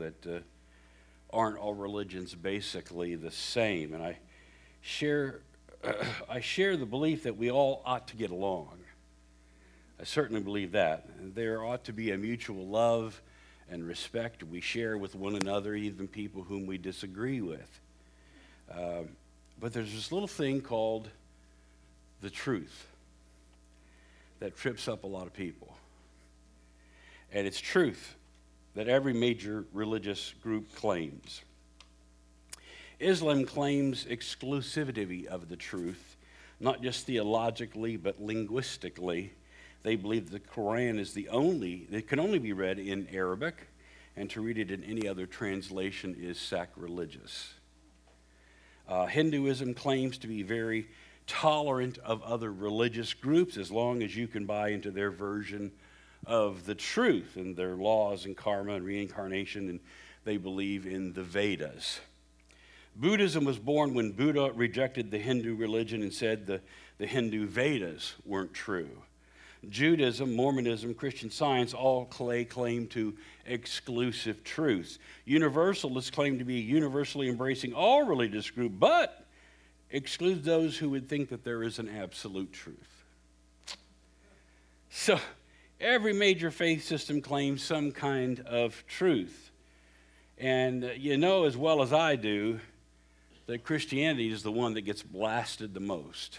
that aren't all religions basically the same? And I share the belief that we all ought to get along. I certainly believe that. There ought to be a mutual love and respect we share with one another, even people whom we disagree with. But there's this little thing called the truth that trips up a lot of people. And it's truth that every major religious group claims. Islam claims exclusivity of the truth, not just theologically, but linguistically. They believe the Quran is it can only be read in Arabic, and to read it in any other translation is sacrilegious. Hinduism claims to be very tolerant of other religious groups as long as you can buy into their version of the truth and their laws and karma and reincarnation, and they believe in the Vedas. Buddhism was born when Buddha rejected the Hindu religion and said the Hindu Vedas weren't true. Judaism, Mormonism, Christian Science all claim to exclusive truths. Universalists claim to be universally embracing all religious groups, but exclude those who would think that there is an absolute truth. So every major faith system claims some kind of truth. And you know as well as I do that Christianity is the one that gets blasted the most.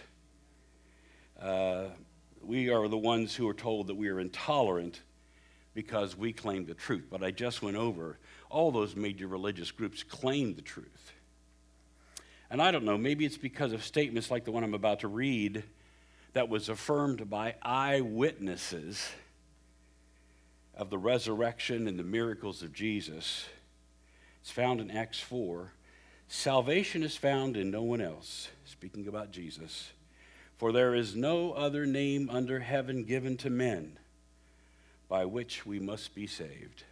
We are the ones who are told that we are intolerant because we claim the truth. But I just went over all those major religious groups claim the truth. And I don't know, maybe it's because of statements like the one I'm about to read that was affirmed by eyewitnesses of the resurrection and the miracles of Jesus. It's found in Acts 4. Salvation is found in no one else, speaking about Jesus. For there is no other name under heaven given to men by which we must be saved.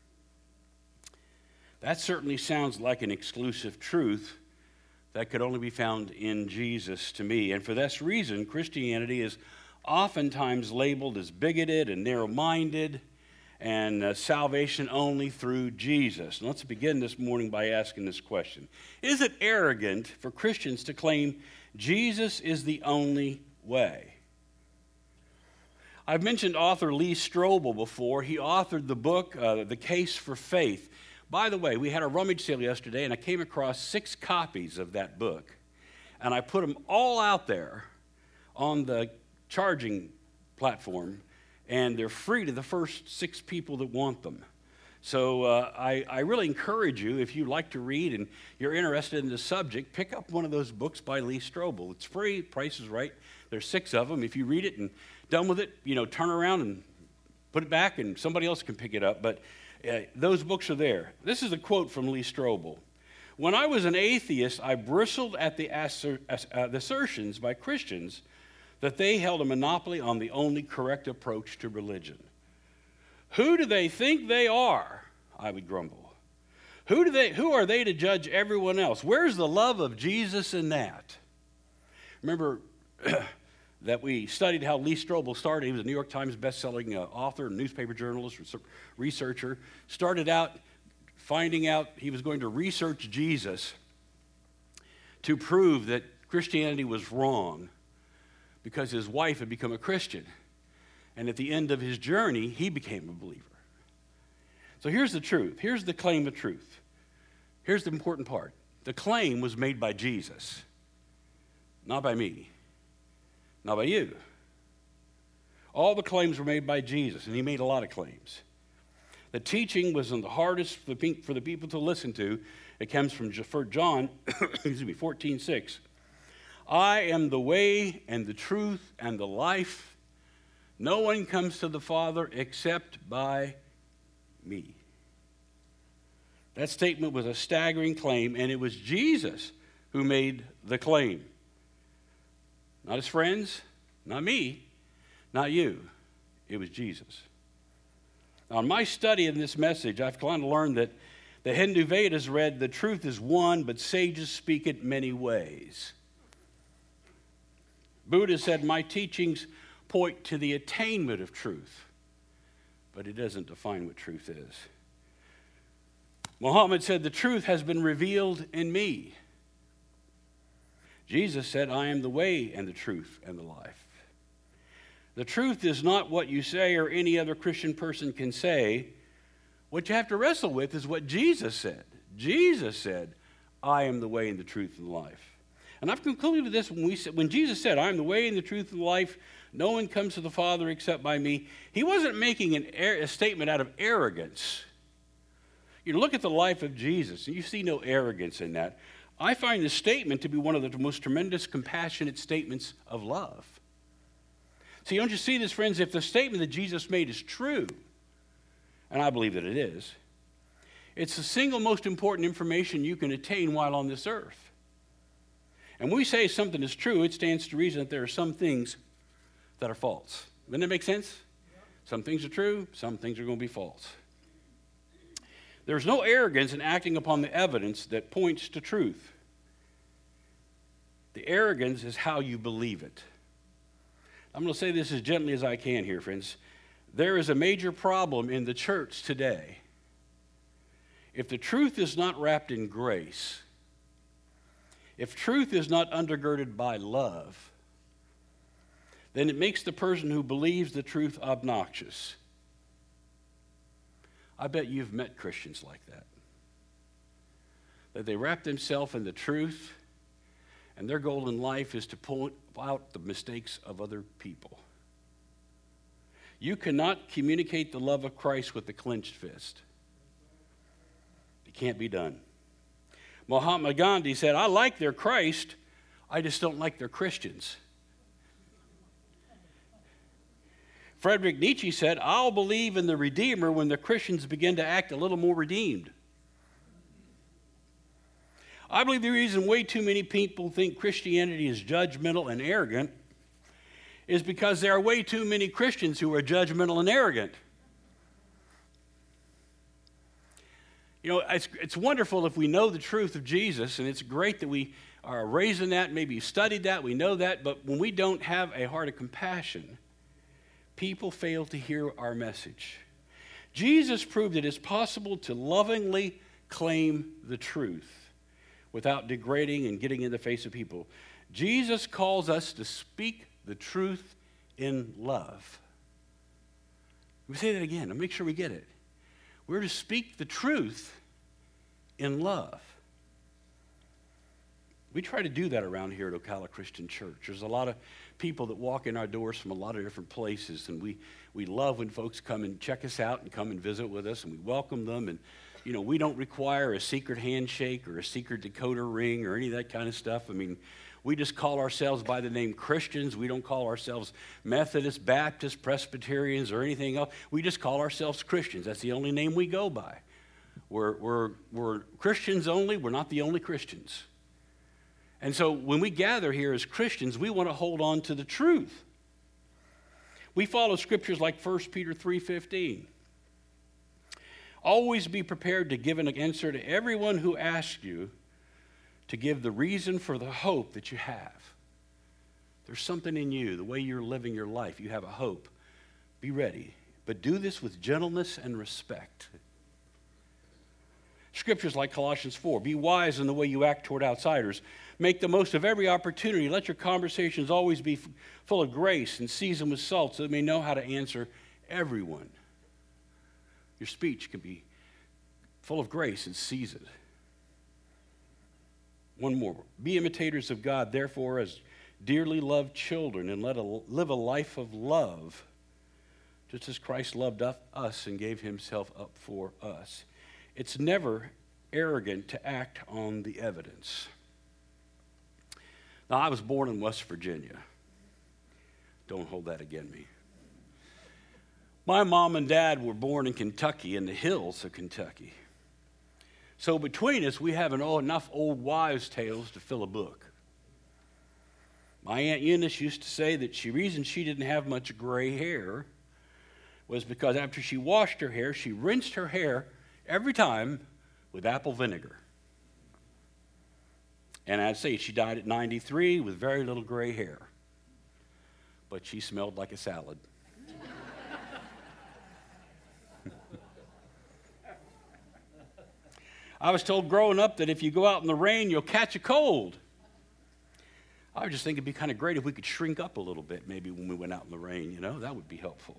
That certainly sounds like an exclusive truth that could only be found in Jesus to me. And for this reason, Christianity is oftentimes labeled as bigoted and narrow-minded and salvation only through Jesus. And let's begin this morning by asking this question. Is it arrogant for Christians to claim Jesus is the only way? I've mentioned author Lee Strobel before. He authored the book, The Case for Faith. By the way, we had a rummage sale yesterday, and I came across 6 copies of that book. And I put them all out there on the charging platform, and they're free to the first 6 people that want them. So I really encourage you, if you like to read and you're interested in the subject, pick up one of those books by Lee Strobel. It's free, price is right. There's 6 of them. If you read it and done with it, turn around and put it back and somebody else can pick it up. But those books are there. This is a quote from Lee Strobel. When I was an atheist, I bristled at the assertions by Christians that they held a monopoly on the only correct approach to religion. Who do they think they are? I would grumble. Who are they to judge everyone else? Where's the love of Jesus in that? Remember that we studied how Lee Strobel started. He was a New York Times best-selling author, newspaper journalist, researcher. Started out finding out he was going to research Jesus to prove that Christianity was wrong because his wife had become a Christian. And at the end of his journey, he became a believer. So here's the truth. Here's the claim of truth. Here's the important part. The claim was made by Jesus, not by me, not by you. All the claims were made by Jesus, and he made a lot of claims. The teaching was the hardest for the people to listen to. It comes from John 14:6. I am the way and the truth and the life. No one comes to the Father except by me. That statement was a staggering claim, and it was Jesus who made the claim. Not his friends, not me, not you. It was Jesus. Now, in my study of this message, I've kind of learned that the Hindu Vedas read, the truth is one, but sages speak it many ways. Buddha said, my teachings point to the attainment of truth, but it doesn't define what truth is. Muhammad said, the truth has been revealed in me. Jesus said, I am the way and the truth and the life. The truth is not what you say or any other Christian person can say. What you have to wrestle with is what Jesus said. Jesus said, I am the way and the truth and the life. And I've concluded this when Jesus said, I am the way and the truth and the life, no one comes to the Father except by me. He wasn't making a statement out of arrogance. You look at the life of Jesus, and you see no arrogance in that. I find this statement to be one of the most tremendous, compassionate statements of love. See, don't you see this, friends? If the statement that Jesus made is true, and I believe that it is, it's the single most important information you can attain while on this earth. And when we say something is true, it stands to reason that there are some things that are false. Doesn't that make sense? Yep. Some things are true, some things are going to be false. There's no arrogance in acting upon the evidence that points to truth. The arrogance is how you believe it. I'm going to say this as gently as I can here, friends. There is a major problem in the church today. If the truth is not wrapped in grace, if truth is not undergirded by love, then it makes the person who believes the truth obnoxious. I bet you've met Christians like that. That they wrap themselves in the truth, and their goal in life is to point out the mistakes of other people. You cannot communicate the love of Christ with a clenched fist. It can't be done. Mahatma Gandhi said, I like their Christ, I just don't like their Christians. Friedrich Nietzsche said, I'll believe in the Redeemer when the Christians begin to act a little more redeemed. I believe the reason way too many people think Christianity is judgmental and arrogant is because there are way too many Christians who are judgmental and arrogant. You know, it's wonderful if we know the truth of Jesus, and it's great that we are raised in that, maybe studied that, we know that, but when we don't have a heart of compassion, people fail to hear our message. Jesus proved it is possible to lovingly claim the truth without degrading and getting in the face of people. Jesus calls us to speak the truth in love. Let me say that again, and make sure we get it. We're to speak the truth in love. We try to do that around here at Ocala Christian Church. There's a lot of people that walk in our doors from a lot of different places, and we love when folks come and check us out and come and visit with us, and we welcome them. And, you know, we don't require a secret handshake or a secret decoder ring or any of that kind of stuff. I mean, we just call ourselves by the name Christians. We don't call ourselves Methodists, Baptists, Presbyterians, or anything else. We just call ourselves Christians. That's the only name we go by. We're Christians only. We're not the only Christians. And so when we gather here as Christians, we want to hold on to the truth. We follow scriptures like 1 Peter 3:15. Always be prepared to give an answer to everyone who asks you to give the reason for the hope that you have. There's something in you, the way you're living your life. You have a hope. Be ready. But do this with gentleness and respect. Scriptures like Colossians 4. Be wise in the way you act toward outsiders. Make the most of every opportunity. Let your conversations always be full of grace and seasoned with salt so that you may know how to answer everyone. Your speech can be full of grace and seasoned. One more. Be imitators of God, therefore, as dearly loved children, and live a life of love, just as Christ loved us and gave himself up for us. It's never arrogant to act on the evidence. Now, I was born in West Virginia. Don't hold that against me. My mom and dad were born in Kentucky, in the hills of Kentucky. So between us, we have enough old wives' tales to fill a book. My Aunt Eunice used to say that the reason she didn't have much gray hair was because after she washed her hair, she rinsed her hair every time with apple vinegar. And I'd say she died at 93 with very little gray hair. But she smelled like a salad. I was told growing up that if you go out in the rain, you'll catch a cold. I was just thinking it'd be kind of great if we could shrink up a little bit maybe when we went out in the rain, that would be helpful.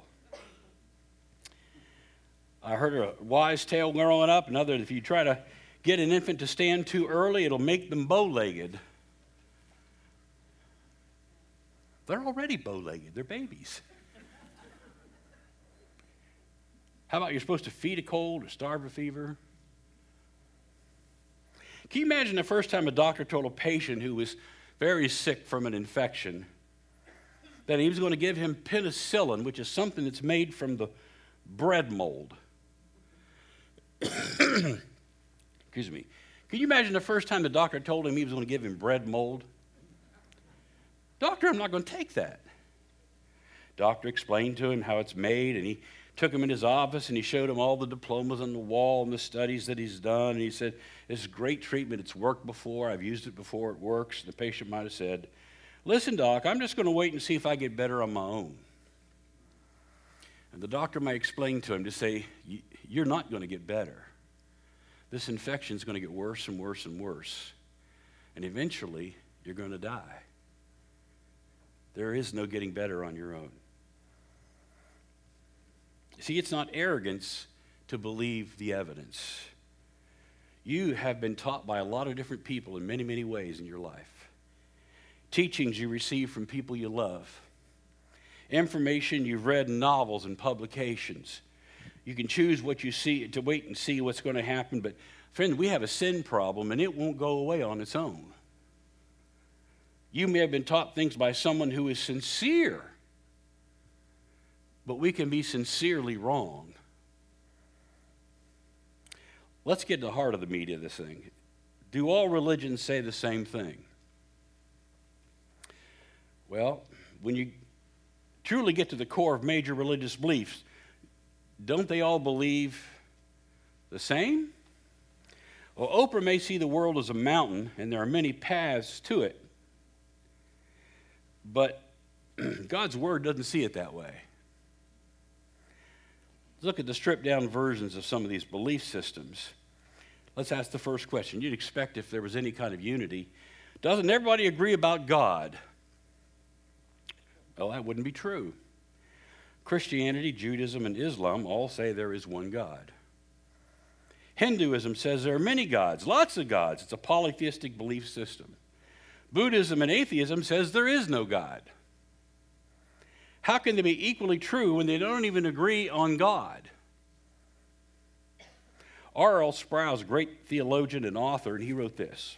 I heard a wise tale growing up, another, if you try to get an infant to stand too early, it'll make them bow-legged. They're already bow-legged. They're babies. How about you're supposed to feed a cold or starve a fever? Can you imagine the first time a doctor told a patient who was very sick from an infection that he was going to give him penicillin, which is something that's made from the bread mold? Excuse me. Can you imagine the first time the doctor told him he was going to give him bread mold? Doctor, I'm not going to take that. Doctor explained to him how it's made, and he took him in his office, and he showed him all the diplomas on the wall and the studies that he's done. And he said, this is great treatment. It's worked before. I've used it before. It works. The patient might have said, listen, doc, I'm just going to wait and see if I get better on my own. And the doctor might explain to him to say, you're not going to get better. This infection is going to get worse and worse and worse. And eventually, you're going to die. There is no getting better on your own. See, it's not arrogance to believe the evidence. You have been taught by a lot of different people in many, many ways in your life. Teachings you receive from people you love. Information you've read in novels and publications. You can choose what you see to wait and see what's going to happen. But, friend, we have a sin problem, and it won't go away on its own. You may have been taught things by someone who is sincere, but we can be sincerely wrong. Let's get to the heart of the meat of this thing. Do all religions say the same thing? Well, when you truly get to the core of major religious beliefs, don't they all believe the same? Well, Oprah may see the world as a mountain, and there are many paths to it. But God's Word doesn't see it that way. Let's look at the stripped-down versions of some of these belief systems. Let's ask the first question. You'd expect if there was any kind of unity, doesn't everybody agree about God? Well, that wouldn't be true. Christianity, Judaism, and Islam all say there is one God. Hinduism says there are many gods, lots of gods. It's a polytheistic belief system. Buddhism and atheism says there is no God. How can they be equally true when they don't even agree on God? R.L. Sprouse, great theologian and author, and he wrote this.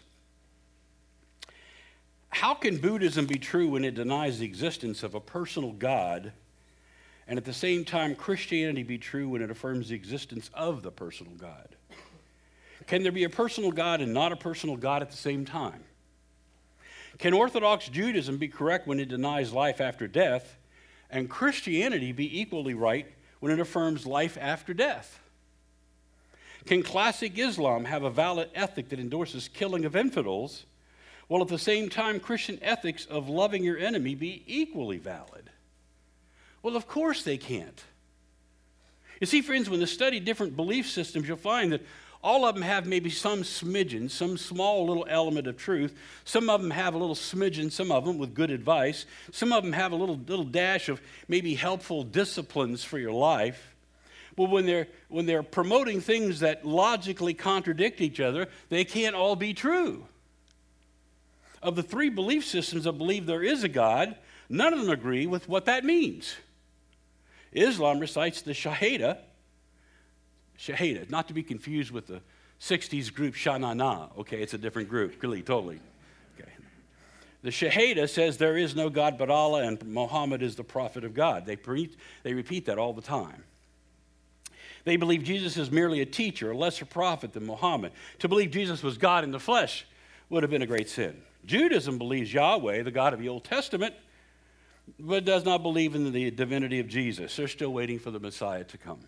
How can Buddhism be true when it denies the existence of a personal God, and at the same time Christianity be true when it affirms the existence of the personal God? Can there be a personal God and not a personal God at the same time? Can Orthodox Judaism be correct when it denies life after death, and Christianity be equally right when it affirms life after death? Can classic Islam have a valid ethic that endorses killing of infidels, while at the same time Christian ethics of loving your enemy be equally valid? Well, of course they can't. You see, friends, when you study different belief systems, you'll find that all of them have maybe some smidgen, some small little element of truth. Some of them have a little smidgen, some of them with good advice. Some of them have a little dash of maybe helpful disciplines for your life. But when they're promoting things that logically contradict each other, they can't all be true. Of the three belief systems that believe there is a God, none of them agree with what that means. Islam recites the Shahada, not to be confused with the 60s group Shanana. Okay, it's a different group, really, totally. Okay. The Shahada says there is no God but Allah and Muhammad is the prophet of God. They repeat that all the time. They believe Jesus is merely a teacher, a lesser prophet than Muhammad. To believe Jesus was God in the flesh would have been a great sin. Judaism believes Yahweh, the God of the Old Testament, but does not believe in the divinity of Jesus. They're still waiting for the Messiah to come.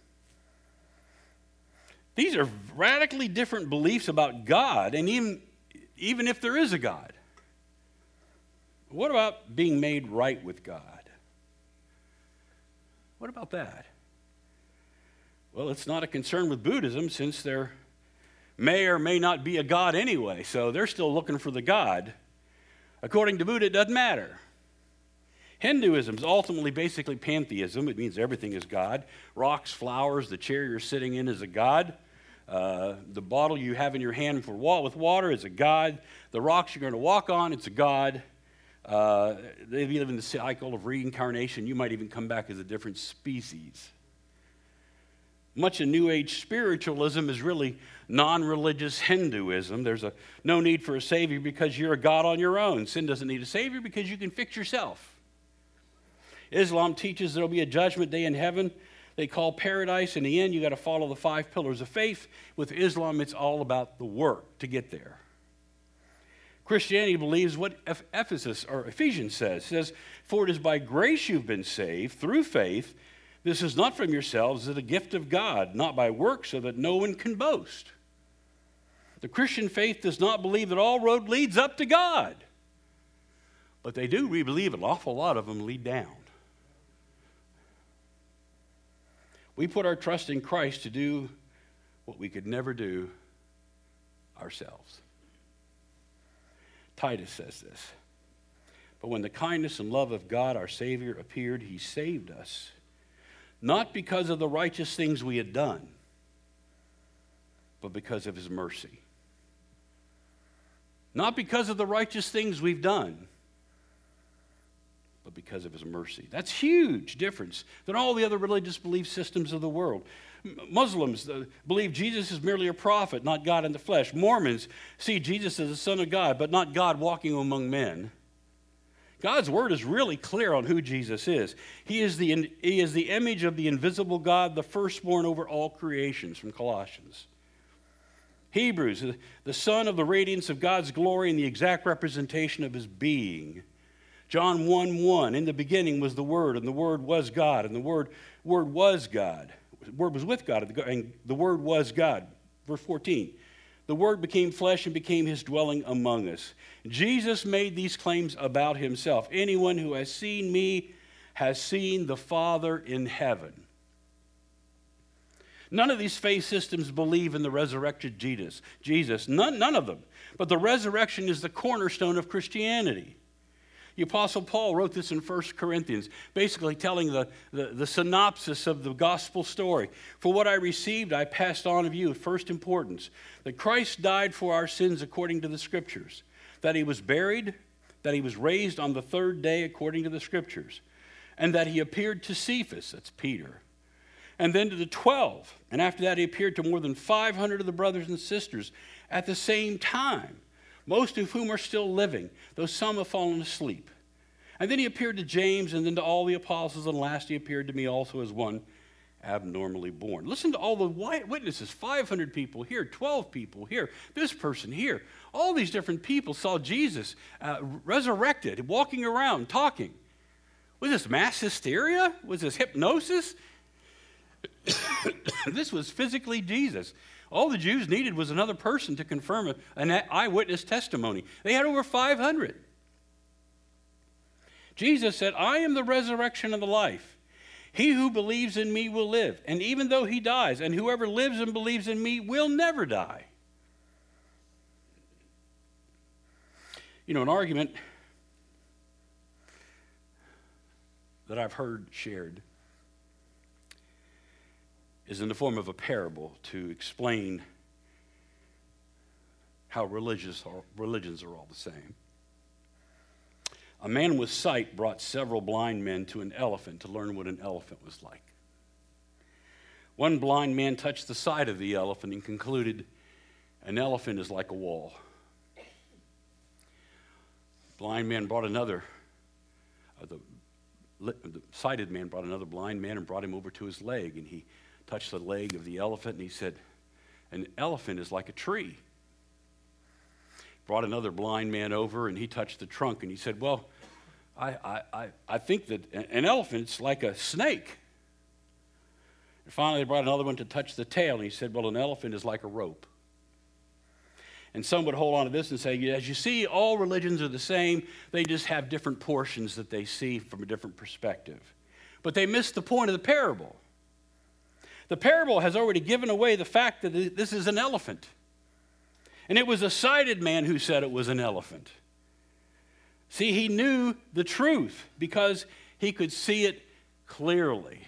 These are radically different beliefs about God, and even if there is a God. What about being made right with God? What about that? Well, it's not a concern with Buddhism, since they're may or may not be a God anyway, so they're still looking for the God. According to Buddha, it doesn't matter. Hinduism is ultimately basically pantheism. It means everything is God. Rocks, flowers, the chair you're sitting in is a God. The bottle you have in your hand with water is a God. The rocks you're going to walk on, it's a God. They live in the cycle of reincarnation. You might even come back as a different species. Much of New Age spiritualism is really non-religious Hinduism. There's no need for a Savior because you're a God on your own. Sin doesn't need a Savior because you can fix yourself. Islam teaches there will be a judgment day in heaven they call paradise. In the end, you got to follow the 5 pillars of faith. With Islam, it's all about the work to get there. Christianity believes what Ephesians says. It says, for it is by grace you've been saved through faith. This is not from yourselves, it is a gift of God, not by works, so that no one can boast. The Christian faith does not believe that all road leads up to God. But they do believe an awful lot of them lead down. We put our trust in Christ to do what we could never do ourselves. Titus says this, but when the kindness and love of God, our Savior, appeared, he saved us, not because of the righteous things we had done, but because of his mercy. Not because of the righteous things we've done, but because of his mercy. That's huge difference than all the other religious belief systems of the world. Muslims believe Jesus is merely a prophet, not God in the flesh. Mormons see Jesus as the Son of God, but not God walking among men. God's word is really clear on who Jesus is. He is the image of the invisible God, the firstborn over all creations, from Colossians. Hebrews, the Son of the radiance of God's glory and the exact representation of his being. John 1:1, in the beginning was the Word, and the Word was God, and the Word was God. The Word was with God, and the Word was God. Verse 14, the Word became flesh and became his dwelling among us. Jesus made these claims about himself. Anyone who has seen me has seen the Father in heaven. None of these faith systems believe in the resurrected Jesus. None of them. But the resurrection is the cornerstone of Christianity. The Apostle Paul wrote this in 1 Corinthians, basically telling the synopsis of the gospel story. For what I received, I passed on of you of first importance, that Christ died for our sins according to the Scriptures, that he was buried, that he was raised on the 3rd day according to the Scriptures, and that he appeared to Cephas, that's Peter, and then to the 12. And after that, he appeared to more than 500 of the brothers and sisters at the same time, most of whom are still living, though some have fallen asleep. And then he appeared to James, and then to all the apostles, and last he appeared to me also as one abnormally born. Listen to all the witnesses, 500 people here, 12 people here, this person here. All these different people saw Jesus resurrected, walking around, talking. Was this mass hysteria? Was this hypnosis? This was physically Jesus. All the Jews needed was another person to confirm an eyewitness testimony. They had over 500. Jesus said, I am the resurrection and the life. He who believes in me will live, and even though he dies, and whoever lives and believes in me will never die. You know, an argument that I've heard shared is in the form of a parable to explain how religions are all the same. A man with sight brought several blind men to an elephant to learn what an elephant was like. One blind man touched the side of the elephant and concluded, an elephant is like a wall. Blind man brought another, the sighted man brought another blind man and brought him over to his leg, and he touched the leg of the elephant, and he said, an elephant is like a tree. Brought another blind man over, and he touched the trunk, and he said, well, I think that an elephant's like a snake. And finally, they brought another one to touch the tail, and he said, well, an elephant is like a rope. And some would hold on to this and say, as you see, all religions are the same. They just have different portions that they see from a different perspective. But they missed the point of the parable. The parable has already given away the fact that this is an elephant. And it was a sighted man who said it was an elephant. See, he knew the truth because he could see it clearly.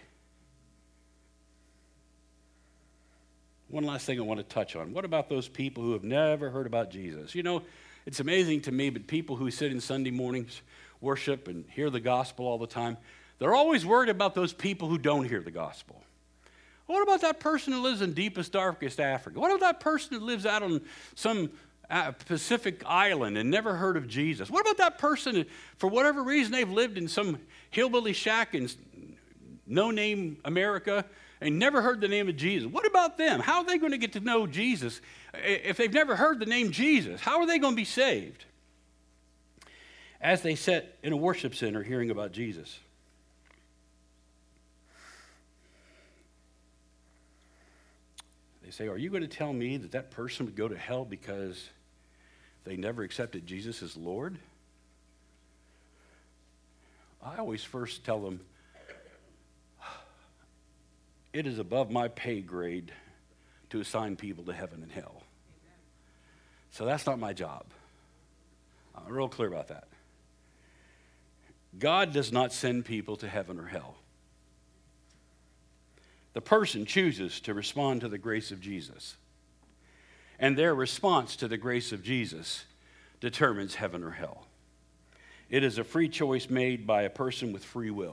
One last thing I want to touch on. What about those people who have never heard about Jesus? You know, it's amazing to me, but people who sit in Sunday mornings, worship, and hear the gospel all the time, they're always worried about those people who don't hear the gospel. What about that person who lives in deepest, darkest Africa? What about that person who lives out on some Pacific island and never heard of Jesus? What about that person, for whatever reason, they've lived in some hillbilly shack in no-name America and never heard the name of Jesus? What about them? How are they going to get to know Jesus if they've never heard the name Jesus? How are they going to be saved? As they sat in a worship center hearing about Jesus. They say, are you going to tell me that that person would go to hell because they never accepted Jesus as Lord? I always first tell them, it is above my pay grade to assign people to heaven and hell. So that's not my job. I'm real clear about that. God does not send people to heaven or hell. The person chooses to respond to the grace of Jesus. And their response to the grace of Jesus determines heaven or hell. It is a free choice made by a person with free will.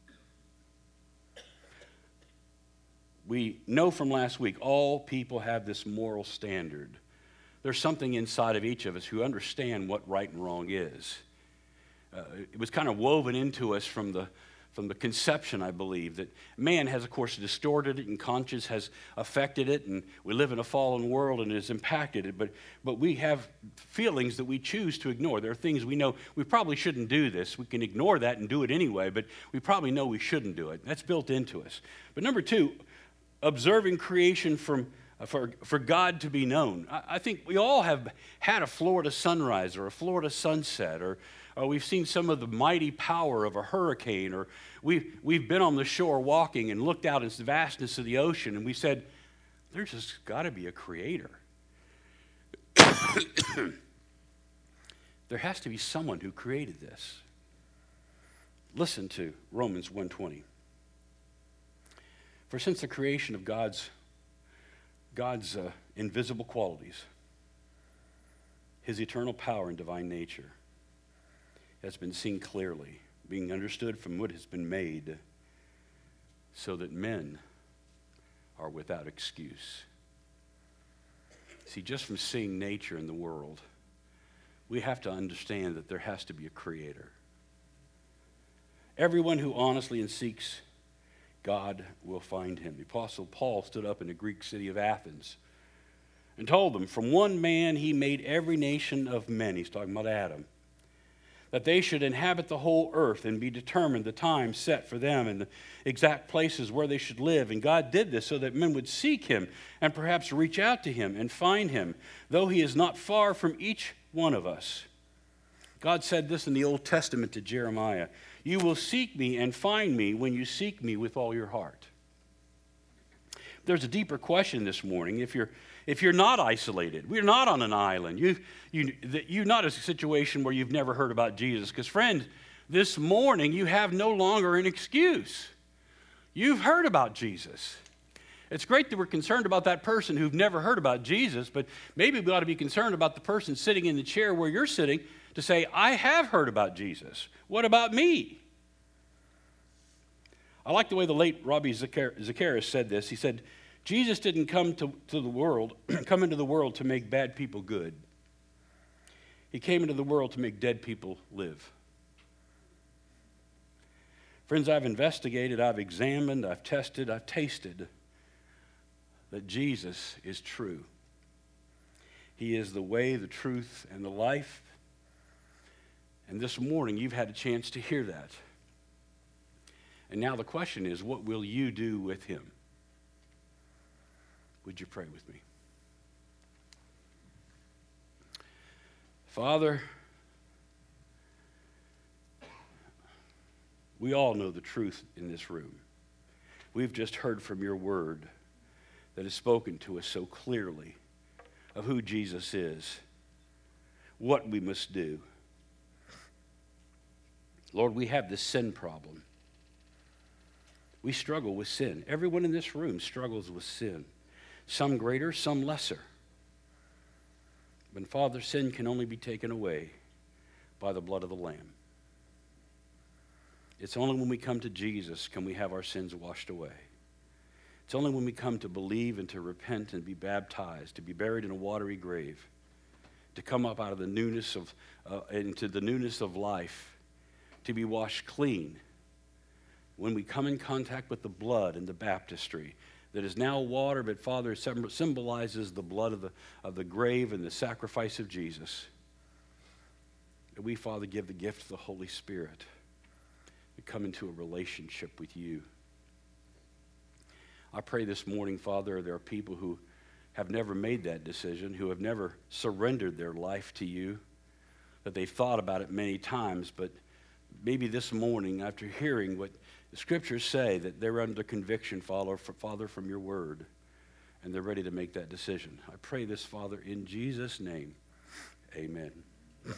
We know from last week, all people have this moral standard. There's something inside of each of us who understand what right and wrong is. It was kind of woven into us from the conception, I believe, that man has, of course, distorted it and conscience has affected it, and we live in a fallen world and it has impacted it, but we have feelings that we choose to ignore. There are things we know we probably shouldn't do this. We can ignore that and do it anyway, but we probably know we shouldn't do it. That's built into us. But number two, observing creation for God to be known. I think we all have had a Florida sunrise or a Florida sunset, or we've seen some of the mighty power of a hurricane, or we've been on the shore walking and looked out into the vastness of the ocean, and we said, there's just got to be a creator. There has to be someone who created this. Listen to Romans 1:20. For since the creation of God's invisible qualities, his eternal power and divine nature has been seen clearly, being understood from what has been made, so that men are without excuse. See, just from seeing nature in the world, we have to understand that there has to be a creator. Everyone who honestly and seeks God will find him. The Apostle Paul stood up in the Greek city of Athens and told them, from one man he made every nation of men, he's talking about Adam, that they should inhabit the whole earth and be determined the time set for them and the exact places where they should live. And God did this so that men would seek him and perhaps reach out to him and find him, though he is not far from each one of us. God said this in the Old Testament to Jeremiah, you will seek me and find me when you seek me with all your heart. There's a deeper question this morning. If you're not isolated, we're not on an island, you're not in a situation where you've never heard about Jesus. Because friend, this morning you have no longer an excuse. You've heard about Jesus. It's great that we're concerned about that person who've never heard about Jesus, but maybe we ought to be concerned about the person sitting in the chair where you're sitting to say, I have heard about Jesus. What about me? I like the way the late Ravi Zacharias said this. He said, Jesus didn't come into the world to make bad people good. He came into the world to make dead people live. Friends, I've investigated, I've examined, I've tested, I've tasted that Jesus is true. He is the way, the truth, and the life. And this morning, you've had a chance to hear that. And now the question is, what will you do with him? Would you pray with me? Father, we all know the truth in this room. We've just heard from your word that is spoken to us so clearly. of who Jesus is, what we must do. Lord, we have this sin problem. We struggle with sin. Everyone in this room struggles with sin. Some greater, some lesser. But Father, sin can only be taken away by the blood of the Lamb. It's only when we come to Jesus can we have our sins washed away. It's only when we come to believe and to repent and be baptized, to be buried in a watery grave, to come up out of the newness of, into the newness of life, to be washed clean. When we come in contact with the blood and the baptistry that is now water, but Father, symbolizes the blood of the grave and the sacrifice of Jesus, that we, Father, give the gift of the Holy Spirit. We come into a relationship with you. I pray this morning, Father, there are people who have never made that decision, who have never surrendered their life to you, that they've thought about it many times, but maybe this morning, after hearing what the Scriptures say, that they're under conviction, Father, from your word, and they're ready to make that decision. I pray this, Father, in Jesus' name. Amen.